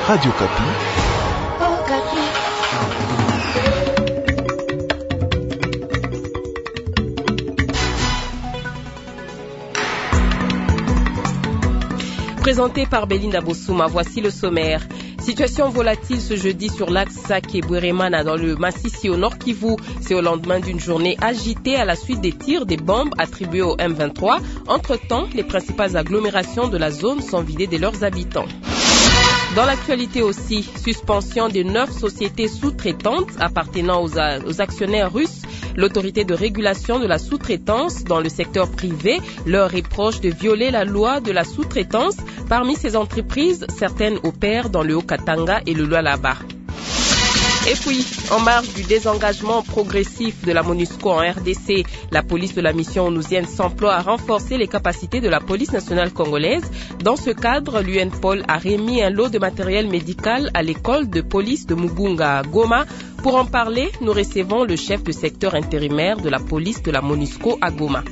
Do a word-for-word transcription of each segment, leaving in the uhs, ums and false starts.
Radio Kapi. Oh, Kapi. Présenté par Belinda Bossouma, voici le sommaire. Situation volatile ce jeudi sur l'axe Sake-Bweremana dans le Masisi au Nord Kivu. C'est au lendemain d'une journée agitée à la suite des tirs des bombes attribuées au M vingt-trois. Entre-temps, les principales agglomérations de la zone sont vidées de leurs habitants. Dans l'actualité aussi, suspension de neuf sociétés sous-traitantes appartenant aux, aux actionnaires russes. L'autorité de régulation de la sous-traitance dans le secteur privé leur reproche de violer la loi de la sous-traitance. Parmi ces entreprises, certaines opèrent dans le Haut-Katanga et le Lualaba. Et puis, en marge du désengagement progressif de la MONUSCO en R D C, la police de la mission onusienne s'emploie à renforcer les capacités de la police nationale congolaise. Dans ce cadre, l'U N P O L a remis un lot de matériel médical à l'école de police de Mugunga à Goma. Pour en parler, nous recevons le chef de secteur intérimaire de la police de la MONUSCO à Goma.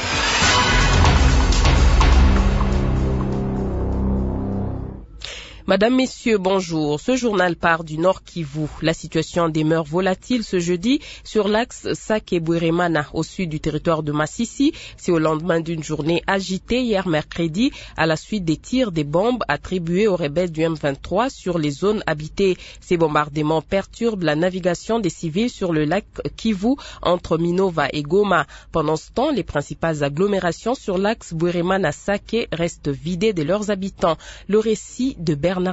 Madame, Messieurs, bonjour. Ce journal part du Nord Kivu. La situation demeure volatile ce jeudi sur l'axe Sake-Bweremana au sud du territoire de Masisi. C'est au lendemain d'une journée agitée hier mercredi à la suite des tirs des bombes attribués aux rebelles du M vingt-trois sur les zones habitées. Ces bombardements perturbent la navigation des civils sur le lac Kivu entre Minova et Goma. Pendant ce temps, les principales agglomérations sur l'axe Bweremana-Sake restent vidées de leurs habitants. Le récit de Bernard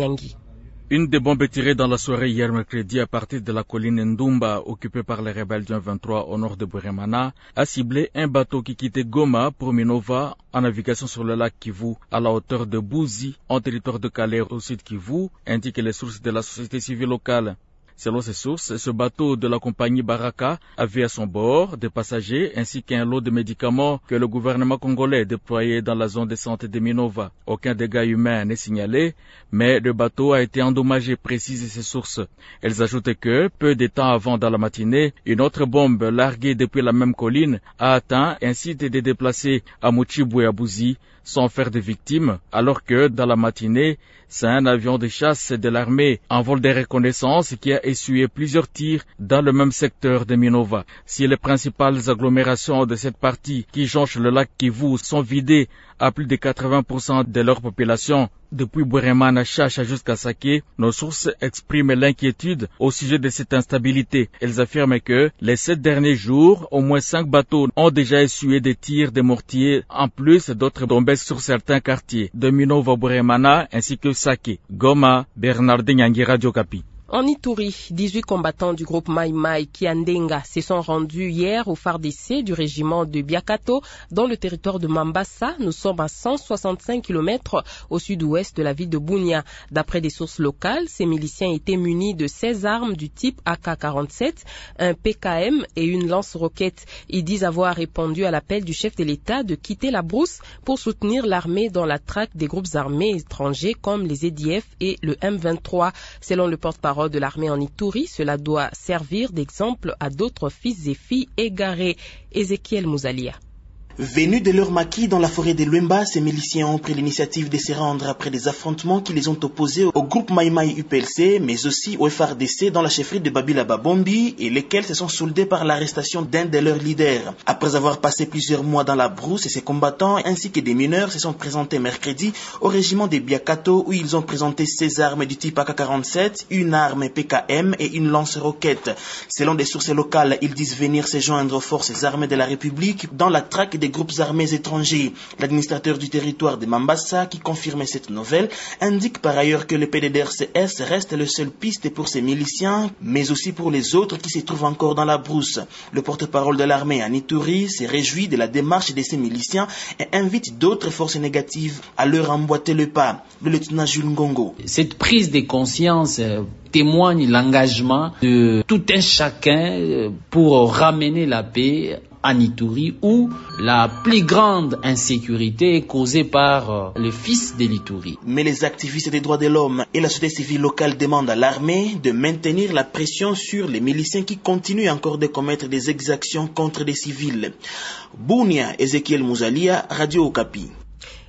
Une des bombes tirées dans la soirée hier mercredi à partir de la colline Ndumba, occupée par les rebelles du M vingt-trois au nord de Bweremana, a ciblé un bateau qui quittait Goma pour Minova en navigation sur le lac Kivu à la hauteur de Bouzi, en territoire de Calais au sud Kivu, indiquent les sources de la société civile locale. Selon ces sources, ce bateau de la compagnie Baraka avait à son bord des passagers ainsi qu'un lot de médicaments que le gouvernement congolais déployait dans la zone de santé de Minova. Aucun dégât humain n'est signalé, mais le bateau a été endommagé, précisent ces sources. Elles ajoutent que, peu de temps avant dans la matinée, une autre bombe larguée depuis la même colline a atteint un site des déplacés à Moutchibou et à Bouzi, sans faire de victimes, alors que, dans la matinée, c'est un avion de chasse de l'armée en vol de reconnaissance qui a essuyé plusieurs tirs dans le même secteur de Minova. Si les principales agglomérations de cette partie qui jonchent le lac Kivu sont vidées à plus de quatre-vingts pour cent de leur population, depuis Bweremana Chacha jusqu'à Sake, nos sources expriment l'inquiétude au sujet de cette instabilité. Elles affirment que les sept derniers jours, au moins cinq bateaux ont déjà essuyé des tirs de mortiers, en plus d'autres bombes sur certains quartiers de Minova Bweremana ainsi que Sake. Goma, Bernard Nyangi, Radio Kapi. En Ituri, dix-huit combattants du groupe Mai Mai Kiandenga se sont rendus hier au F A R D C du régiment de Biakato dans le territoire de Mambasa. Nous sommes à cent soixante-cinq kilomètres au sud-ouest de la ville de Bunia. D'après des sources locales, ces miliciens étaient munis de seize armes du type A K quarante-sept, un P K M et une lance-roquette. Ils disent avoir répondu à l'appel du chef de l'État de quitter la brousse pour soutenir l'armée dans la traque des groupes armés étrangers comme les A D F et le M vingt-trois. Selon le porte-parole de l'armée en Ituri, cela doit servir d'exemple à d'autres fils et filles égarés. Ézéchiel Mouzalia. Venus de leur maquis dans la forêt de Luemba, ces miliciens ont pris l'initiative de se rendre après des affrontements qui les ont opposés au groupe Mai Mai U P L C, mais aussi au F A R D C dans la chefferie de Babila Babombi, et lesquels se sont soldés par l'arrestation d'un de leurs leaders. Après avoir passé plusieurs mois dans la brousse, ces combattants ainsi que des mineurs se sont présentés mercredi au régiment des Biakato où ils ont présenté seize armes du type A K quarante-sept, une arme P K M et une lance-roquette. Selon des sources locales, ils disent venir se joindre aux forces armées de la République dans la traque des groupes armés étrangers. L'administrateur du territoire de Mambasa, qui confirmait cette nouvelle, indique par ailleurs que le P D D R C S reste le seul piste pour ces miliciens, mais aussi pour les autres qui se trouvent encore dans la brousse. Le porte-parole de l'armée en Ituri se réjouit de la démarche de ces miliciens et invite d'autres forces négatives à leur emboîter le pas. Le lieutenant Jules Ngongo. Cette prise de conscience témoigne l'engagement de tout un chacun pour ramener la paix en Ituri, où la plus grande insécurité est causée par les fils de l'Ituri. Mais les activistes des droits de l'homme et la société civile locale demandent à l'armée de maintenir la pression sur les miliciens qui continuent encore de commettre des exactions contre des civils. Bunia, Ézéchiel Mouzalia, Radio Okapi.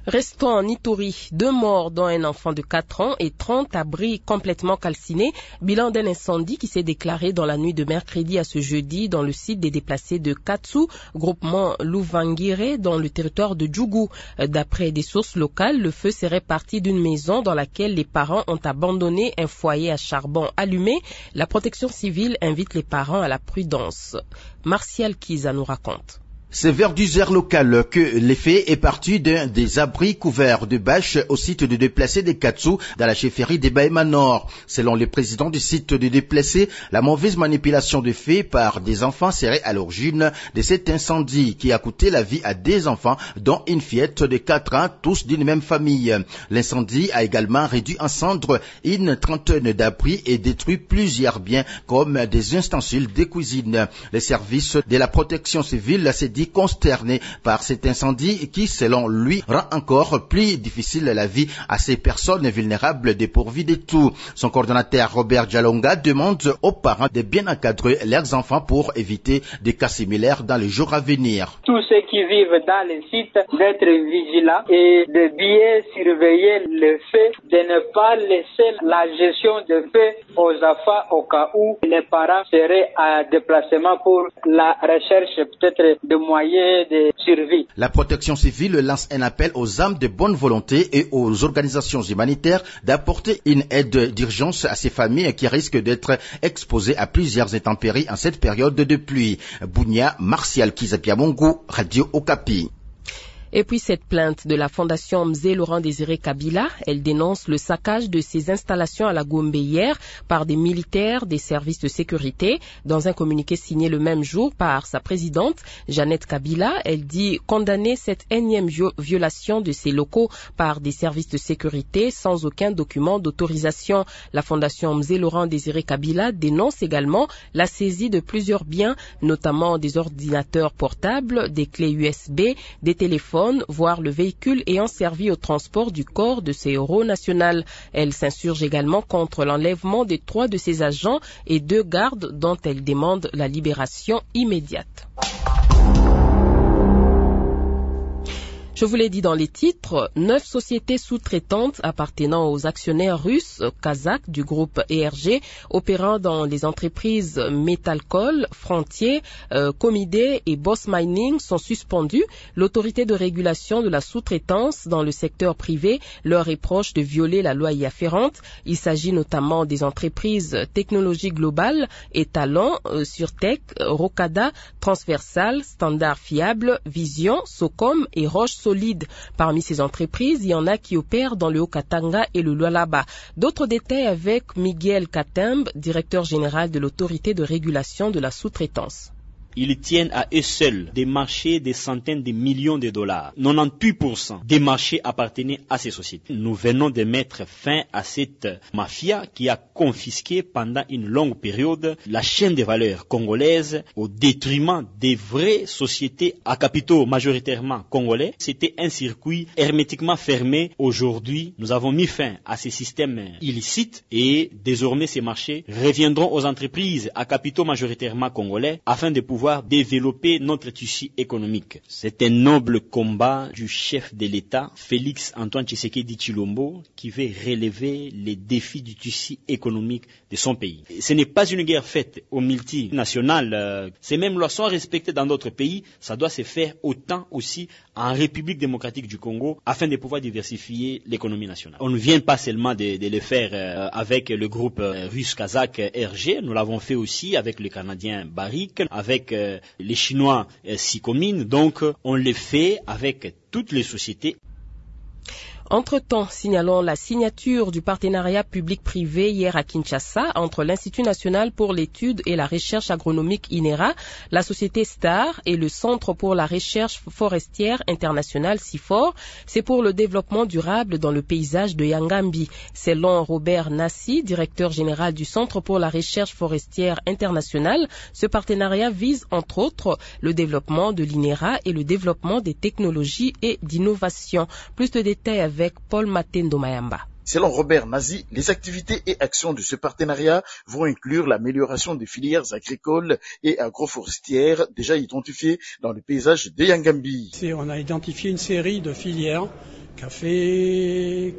Restons en Ituri. Deux morts, dont un enfant de quatre ans et trente abris complètement calcinés. Bilan d'un incendie qui s'est déclaré dans la nuit de mercredi à ce jeudi dans le site des déplacés de Katsu, groupement Louvangire, dans le territoire de Djougou. D'après des sources locales, le feu serait parti d'une maison dans laquelle les parents ont abandonné un foyer à charbon allumé. La protection civile invite les parents à la prudence. Martial Kiza nous raconte. C'est vers dix heures locales que l'effet est parti d'un des abris couverts de bâches au site de déplacés des Katsu dans la chefferie des Bahema Nord. Selon le président du site de déplacés, la mauvaise manipulation de faits par des enfants serait à l'origine de cet incendie qui a coûté la vie à des enfants, dont une fillette de quatre ans, tous d'une même famille. L'incendie a également réduit en cendres une trentaine d'abris et détruit plusieurs biens comme des ustensiles de cuisine. Les services de la protection civile s'est dit consterné par cet incendie qui, selon lui, rend encore plus difficile la vie à ces personnes vulnérables dépourvues de tout. Son coordonnateur Robert Jalonga demande aux parents de bien encadrer leurs enfants pour éviter des cas similaires dans les jours à venir. Tous ceux qui vivent dans les sites d'être vigilants et de bien surveiller le feu, de ne pas laisser la gestion de feu aux enfants au cas où les parents seraient à déplacement pour la recherche peut-être de moyens de survie. La protection civile lance un appel aux âmes de bonne volonté et aux organisations humanitaires d'apporter une aide d'urgence à ces familles qui risquent d'être exposées à plusieurs intempéries en cette période de pluie. Bounia, Martial Kizabiamongo, Radio Okapi. Et puis cette plainte de la fondation Mzé Laurent Désiré Kabila, elle dénonce le saccage de ses installations à la Gombe hier par des militaires des services de sécurité. Dans un communiqué signé le même jour par sa présidente, Jeannette Kabila, elle dit condamner cette énième violation de ses locaux par des services de sécurité sans aucun document d'autorisation. La fondation Mzé Laurent Désiré Kabila dénonce également la saisie de plusieurs biens, notamment des ordinateurs portables, des clés U S B, des téléphones, voire le véhicule ayant servi au transport du corps de ses héros nationaux. Elle s'insurge également contre l'enlèvement de trois de ses agents et deux gardes dont elle demande la libération immédiate. Je vous l'ai dit dans les titres, neuf sociétés sous-traitantes appartenant aux actionnaires russes, kazakhs du groupe E R G, opérant dans les entreprises Metalcol, Frontier, euh, Comidé et Boss Mining sont suspendues. L'autorité de régulation de la sous-traitance dans le secteur privé leur reproche de violer la loi y afférente. Il s'agit notamment des entreprises Technologie Globale, Etalon, euh, Surtech, Rocada, Transversal, Standard Fiable, Vision, Socom et Roche Solide. Parmi ces entreprises, il y en a qui opèrent dans le Haut-Katanga et le Lualaba. D'autres détails avec Miguel Katembe, directeur général de l'autorité de régulation de la sous-traitance. Ils tiennent à eux seuls des marchés des centaines de millions de dollars. quatre-vingt-dix pour cent des marchés appartenaient à ces sociétés. Nous venons de mettre fin à cette mafia qui a confisqué pendant une longue période la chaîne de valeur congolaise au détriment des vraies sociétés à capitaux majoritairement congolais. C'était un circuit hermétiquement fermé. Aujourd'hui, nous avons mis fin à ces systèmes illicites et désormais ces marchés reviendront aux entreprises à capitaux majoritairement congolais afin de pouvoir développer notre tissu économique. C'est un noble combat du chef de l'État, Félix Antoine Tshisekedi Tshilombo, qui veut relever les défis du tissu économique de son pays. Ce n'est pas une guerre faite aux multinationales. Ces mêmes lois sont respectées dans d'autres pays. Ça doit se faire autant aussi en République démocratique du Congo afin de pouvoir diversifier l'économie nationale. On ne vient pas seulement de, de le faire avec le groupe russe kazakh R G. Nous l'avons fait aussi avec le Canadien Barrick, avec les Chinois Sicomine, donc on le fait avec toutes les sociétés. Entre-temps, signalons la signature du partenariat public-privé hier à Kinshasa entre l'Institut national pour l'étude et la recherche agronomique I N E R A, la société Star et le Centre pour la recherche forestière internationale CIFOR. C'est pour le développement durable dans le paysage de Yangambi. Selon Robert Nassi, directeur général du Centre pour la recherche forestière internationale, ce partenariat vise entre autres le développement de l'I N E R A et le développement des technologies et d'innovation. Plus de détails avec avec Paul Matendo Mayamba. Selon Robert Nazi, les activités et actions de ce partenariat vont inclure l'amélioration des filières agricoles et agroforestières déjà identifiées dans le paysage de Yangambi. On a identifié une série de filières café,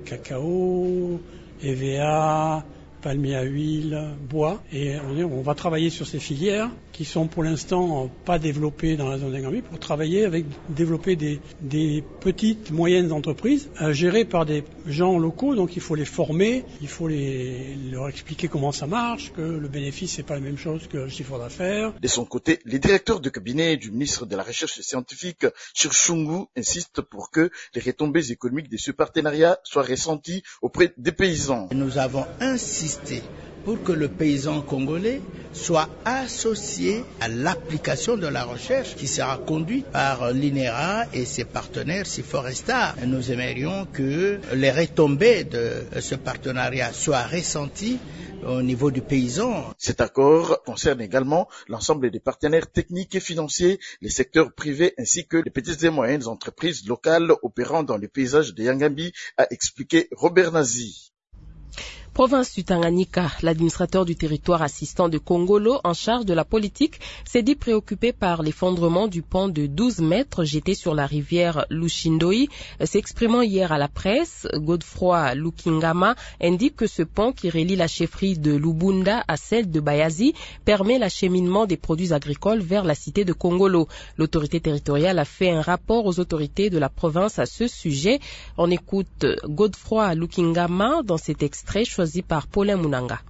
cacao, E V A, palmier à huile, bois. Et on, est, on va travailler sur ces filières qui sont pour l'instant pas développées dans la zone d'Engami pour travailler avec, développer des, des petites, moyennes entreprises euh, gérées par des gens locaux. Donc il faut les former, il faut les, leur expliquer comment ça marche, que le bénéfice c'est pas la même chose que le chiffre d'affaires. De son côté, les directeurs de cabinet du ministre de la Recherche scientifique, Chirchungu, insistent pour que les retombées économiques de ce partenariat soient ressenties auprès des paysans. Nous avons insisté pour que le paysan congolais soit associé à l'application de la recherche qui sera conduite par l'I N E R A et ses partenaires Siforestar. Nous aimerions que les retombées de ce partenariat soient ressenties au niveau du paysan. Cet accord concerne également l'ensemble des partenaires techniques et financiers, les secteurs privés ainsi que les petites et moyennes entreprises locales opérant dans le paysage de Yangambi, a expliqué Robert Nazi. Province du Tanganyika, l'administrateur du territoire assistant de Kongolo en charge de la politique s'est dit préoccupé par l'effondrement du pont de douze mètres jeté sur la rivière Lushindoi. S'exprimant hier à la presse, Godefroy Lukingama indique que ce pont qui relie la chefferie de Lubunda à celle de Bayazi permet l'acheminement des produits agricoles vers la cité de Kongolo. L'autorité territoriale a fait un rapport aux autorités de la province à ce sujet. On écoute Godefroy Lukingama dans cet extrait choisi par Paulin Munanga.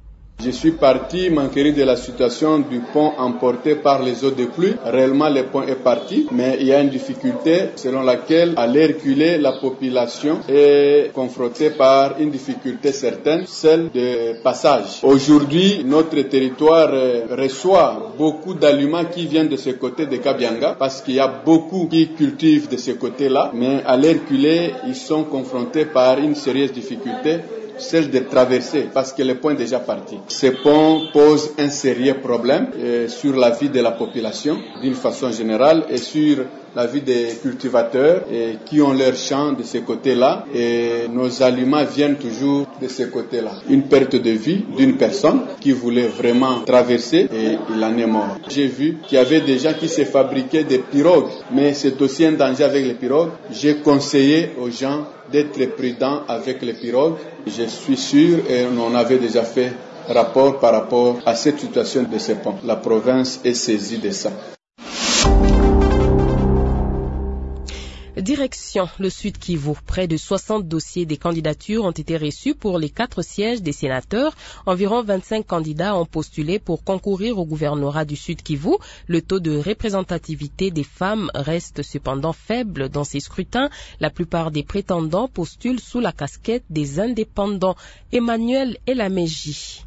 Je suis parti m'enquérir de la situation du pont emporté par les eaux de pluie. Réellement, le pont est parti, mais il y a une difficulté selon laquelle, à l'air reculer, la population est confrontée par une difficulté certaine, celle de passage. Aujourd'hui, notre territoire reçoit beaucoup d'aliments qui viennent de ce côté de Kabyanga, parce qu'il y a beaucoup qui cultivent de ce côté-là, mais à l'air reculer, ils sont confrontés par une sérieuse difficulté, celle de traverser, parce que le pont est déjà parti. Ce pont pose un sérieux problème euh, sur la vie de la population d'une façon générale et sur la vie des cultivateurs et qui ont leurs champs de ce côté-là, et nos aliments viennent toujours de ce côté-là. Une perte de vie d'une personne qui voulait vraiment traverser et il en est mort. J'ai vu qu'il y avait des gens qui se fabriquaient des pirogues, mais c'est aussi un danger avec les pirogues. J'ai conseillé aux gens d'être prudents avec les pirogues. Je suis sûr, et on avait déjà fait rapport par rapport à cette situation de ce pont. La province est saisie de ça. Direction le Sud Kivu. Près de soixante dossiers des candidatures ont été reçus pour les quatre sièges des sénateurs. Environ vingt-cinq candidats ont postulé pour concourir au gouvernorat du Sud Kivu. Le taux de représentativité des femmes reste cependant faible dans ces scrutins. La plupart des prétendants postulent sous la casquette des indépendants. Emmanuel Elameji.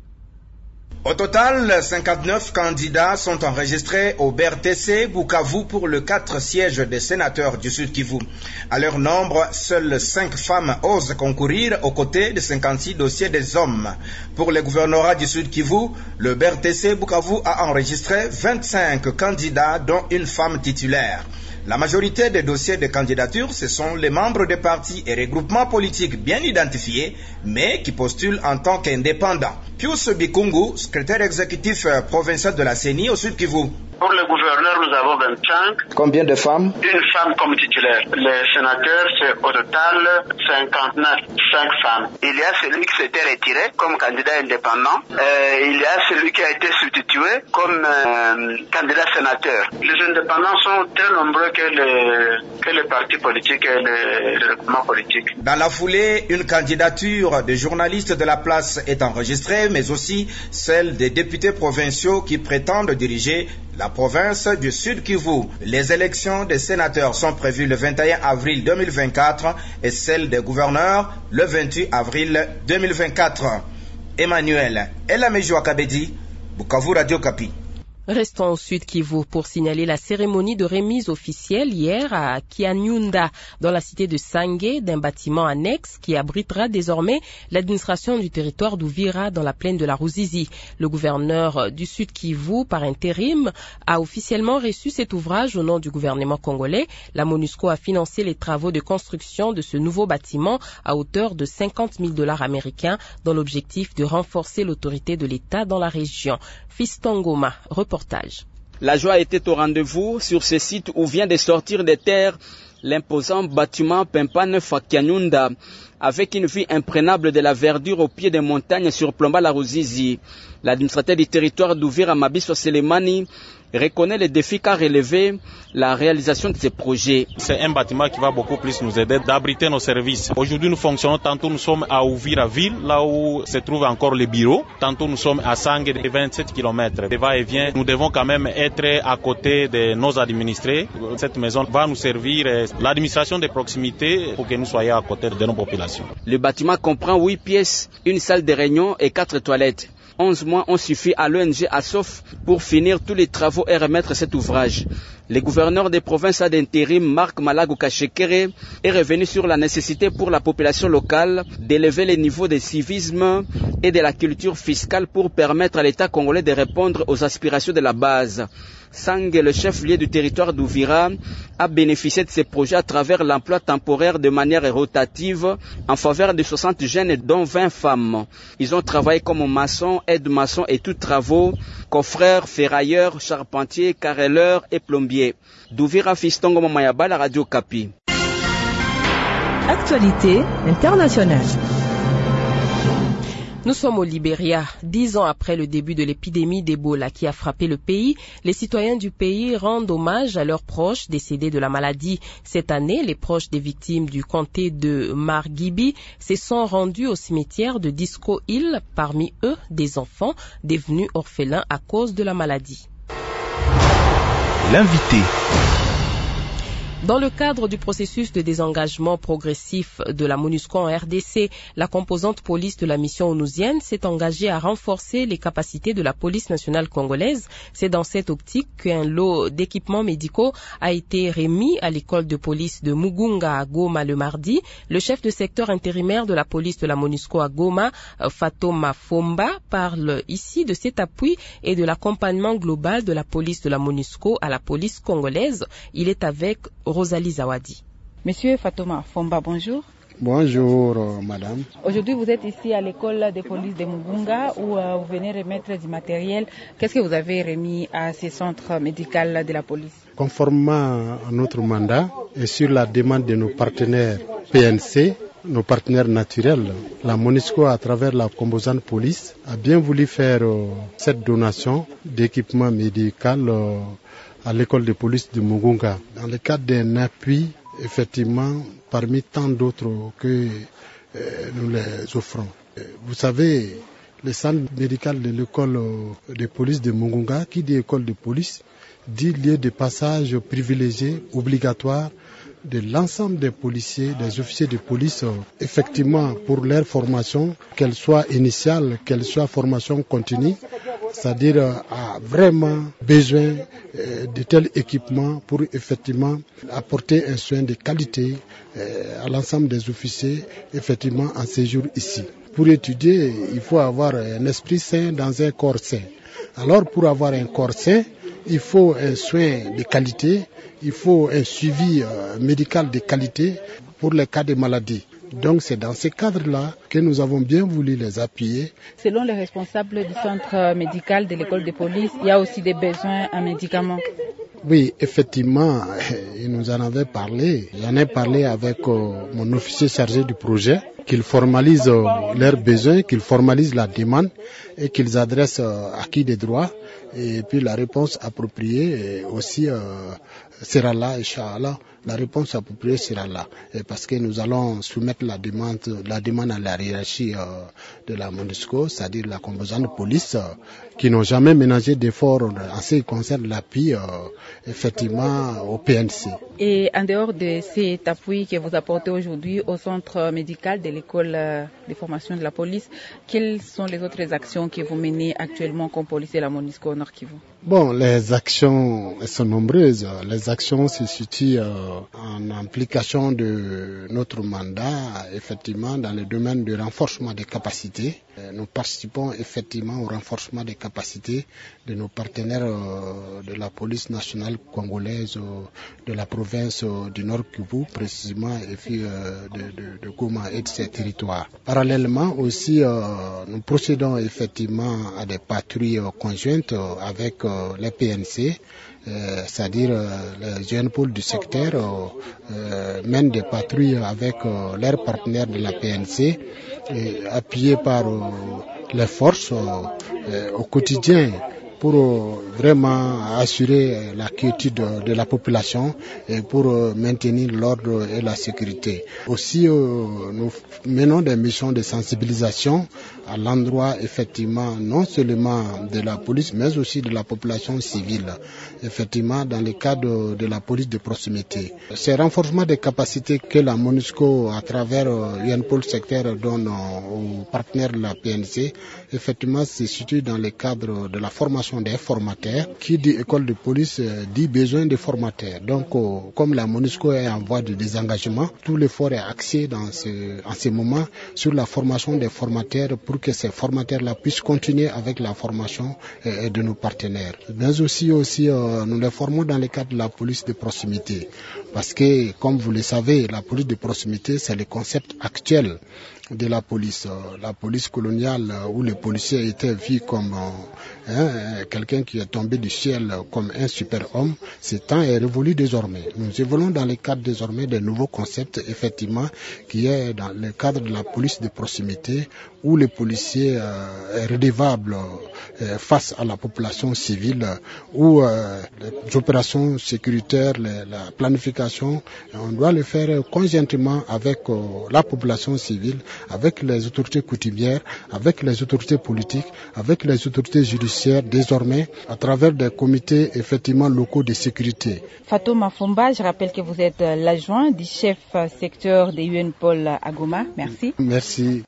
Au total, cinquante-neuf candidats sont enregistrés au B R T C Bukavu pour le quatre sièges des sénateurs du Sud Kivu. À leur nombre, seules cinq femmes osent concourir aux côtés de cinquante-six dossiers des hommes. Pour le gouvernorat du Sud Kivu, le B R T C Bukavu a enregistré vingt-cinq candidats dont une femme titulaire. La majorité des dossiers de candidature, ce sont les membres des partis et regroupements politiques bien identifiés, mais qui postulent en tant qu'indépendants. Pius Bikungu, secrétaire exécutif provincial de la C E N I au Sud Kivu. Pour le gouverneur, nous avons vingt-cinq. Combien de femmes? Une femme comme titulaire. Les sénateurs, c'est au total cinquante-neuf, cinq femmes. Il y a celui qui s'était retiré comme candidat indépendant. Euh, il y a celui qui a été substitué comme euh, candidat sénateur. Les indépendants sont très nombreux que les, que les partis politiques et les, les groupements politiques. Dans la foulée, une candidature de journalistes de la place est enregistrée, mais aussi celle des députés provinciaux qui prétendent diriger la province du Sud Kivu. Les élections des sénateurs sont prévues le vingt et un avril deux mille vingt-quatre et celles des gouverneurs le vingt-huit avril deux mille vingt-quatre. Emmanuel Elameji Wakabedi, Bukavu Radio Kapi. Restons au Sud Kivu pour signaler la cérémonie de remise officielle hier à Kianyunda, dans la cité de Sangé, d'un bâtiment annexe qui abritera désormais l'administration du territoire d'Uvira dans la plaine de la Ruzizi. Le gouverneur du Sud Kivu, par intérim, a officiellement reçu cet ouvrage au nom du gouvernement congolais. La MONUSCO a financé les travaux de construction de ce nouveau bâtiment à hauteur de cinquante mille dollars américains dans l'objectif de renforcer l'autorité de l'État dans la région. Fiston Goma, reportage. La joie était au rendez-vous sur ce site où vient de sortir des terres L'imposant bâtiment Pimpane Fakianyunda, avec une vue imprenable de la verdure au pied des montagnes surplombant la Ruzizi. L'administrateur du territoire d'Uvira, Mabiso Selemani, reconnaît les défis qu'a relevé la réalisation de ces projets. C'est un bâtiment qui va beaucoup plus nous aider d'abriter nos services. Aujourd'hui, nous fonctionnons, tantôt nous sommes à Uvira ville, là où se trouvent encore les bureaux, tantôt nous sommes à Sangue de vingt-sept kilomètres. De va-et-vient, nous devons quand même être à côté de nos administrés. Cette maison va nous servir l'administration de proximité pour que nous soyons à côté de nos populations. Le bâtiment comprend huit pièces, une salle de réunion et quatre toilettes. onze mois ont suffi à l'O N G ASOF pour finir tous les travaux et remettre cet ouvrage. Le gouverneur des provinces d'intérim, Marc Malago Kachekere, est revenu sur la nécessité pour la population locale d'élever les niveaux de civisme et de la culture fiscale pour permettre à l'État congolais de répondre aux aspirations de la base. Sang, le chef-lieu du territoire d'Uvira, a bénéficié de ces projets à travers l'emploi temporaire de manière rotative en faveur de soixante jeunes dont vingt femmes. Ils ont travaillé comme maçons, aides-maçons et tous travaux, coffreurs, ferrailleurs, charpentiers, carreleurs et plombiers. D'Uvira, Fistongo Mamayaba, la Radio Kapi. Actualité internationale. Nous sommes au Libéria. Dix ans après le début de l'épidémie d'Ebola qui a frappé le pays, les citoyens du pays rendent hommage à leurs proches décédés de la maladie. Cette année, les proches des victimes du comté de Margibi se sont rendus au cimetière de Disco Hill, parmi eux des enfants devenus orphelins à cause de la maladie. L'invité. Dans le cadre du processus de désengagement progressif de la MONUSCO en R D C, la composante police de la mission onusienne s'est engagée à renforcer les capacités de la police nationale congolaise. C'est dans cette optique qu'un lot d'équipements médicaux a été remis à l'école de police de Mugunga à Goma le mardi. Le chef de secteur intérimaire de la police de la MONUSCO à Goma, Fatoma Fomba, parle ici de cet appui et de l'accompagnement global de la police de la MONUSCO à la police congolaise. Il est avec Rosalie Zawadi. Monsieur Fatoma Fomba, bonjour. Bonjour, euh, madame. Aujourd'hui, vous êtes ici à l'école de police de Mugunga où euh, vous venez remettre du matériel. Qu'est-ce que vous avez remis à ce centre médical de la police? Conformément à notre mandat et sur la demande de nos partenaires P N C, nos partenaires naturels, la MONUSCO, à travers la composante police, a bien voulu faire euh, cette donation d'équipement médical euh, à l'école de police de Mugunga, dans le cadre d'un appui, effectivement, parmi tant d'autres que euh, nous les offrons. Vous savez, le centre médical de l'école de police de Mugunga, qui dit école de police, dit lieu de passage privilégié, obligatoire, de l'ensemble des policiers, des officiers de police, effectivement, pour leur formation, qu'elle soit initiale, qu'elle soit formation continue, c'est-à-dire a vraiment besoin de tel équipement pour effectivement apporter un soin de qualité à l'ensemble des officiers, effectivement, en séjour ici. Pour étudier, il faut avoir un esprit sain dans un corps sain. Alors, pour avoir un corps sain, il faut un soin de qualité, il faut un suivi euh, médical de qualité pour les cas de maladie. Donc c'est dans ce cadre-là que nous avons bien voulu les appuyer. Selon les responsables du centre médical de l'école de police, il y a aussi des besoins en médicaments. Oui, effectivement, il nous en avait parlé. J'en ai parlé avec euh, mon officier chargé du projet, qu'ils formalisent euh, leurs besoins, qu'ils formalisent la demande et qu'ils adressent euh, à qui des droits. Et puis la réponse appropriée aussi euh, sera là, Inch'Allah. La réponse appropriée sera là. Et parce que nous allons soumettre la demande, la demande à la hiérarchie euh, de la MONUSCO, c'est-à-dire la composante police, euh, qui n'ont jamais ménagé d'efforts en ce qui concerne l'appui, euh, effectivement, au P N C. Et en dehors de cet appui que vous apportez aujourd'hui au centre médical de l'école de formation de la police, quelles sont les autres actions que vous menez actuellement comme policier de la MONUSCO au Nord Kivu? Bon, les actions sont nombreuses. Les actions se situent euh, en implication de notre mandat, effectivement, dans le domaine du renforcement des capacités. Nous participons effectivement au renforcement des capacités de nos partenaires euh, de la police nationale congolaise, euh, de la province euh, du Nord Kivu, précisément, et puis euh, de, de, de Goma et de ses territoires. Parallèlement aussi, euh, nous procédons effectivement à des patrouilles euh, conjointes euh, avec euh, euh, les P N C, euh, c'est-à-dire euh, les jeunes pôles du secteur euh, euh, mènent des patrouilles avec euh, leurs partenaires de la P N C, et appuyés par euh, les forces euh, au quotidien, pour euh, vraiment assurer la quiétude de, de la population et pour euh, maintenir l'ordre et la sécurité. Aussi, euh, nous menons des missions de sensibilisation à l'endroit, effectivement, non seulement de la police, mais aussi de la population civile, effectivement, dans le cadre de la police de proximité. Ces renforcements des capacités que la MONUSCO, à travers euh, U N Pôle secteur, donne euh, aux partenaires de la P N C, effectivement, se situe dans le cadre de la formation des formateurs. Qui dit école de police euh, dit besoin de formateurs. Donc, euh, comme la MONUSCO est en voie de désengagement, tout l'effort est axé dans ce, en ce moment sur la formation des formateurs pour que ces formateurs-là puissent continuer avec la formation euh, de nos partenaires. Mais aussi, aussi euh, nous les formons dans le cadre de la police de proximité. Parce que, comme vous le savez, la police de proximité, c'est le concept actuel de la police. La police coloniale où les policiers étaient vus comme euh, hein, quelqu'un qui est tombé du ciel comme un super-homme, ce temps est révolu désormais. Nous évoluons dans le cadre désormais de nouveaux concepts, effectivement, qui est dans le cadre de la police de proximité où les policiers euh, est redevable euh, face à la population civile, où euh, les opérations sécuritaires, les, la planification, on doit le faire conjointement avec euh, la population civile, avec les autorités coutumières, avec les autorités politiques, avec les autorités judiciaires, désormais à travers des comités effectivement locaux de sécurité. Fatou Mafumba, je rappelle que vous êtes l'adjoint du chef secteur des U N Pôle à Goma. Merci. Merci.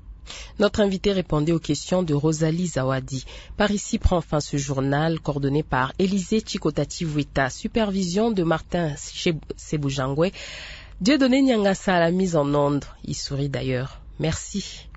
Notre invité répondait aux questions de Rosalie Zawadi. Par ici prend fin ce journal coordonné par Élisée Chikotati-Vueta, supervision de Martin Sebujangwe. Dieudonné Nyangasa à la mise en onde. Il sourit d'ailleurs. Merci.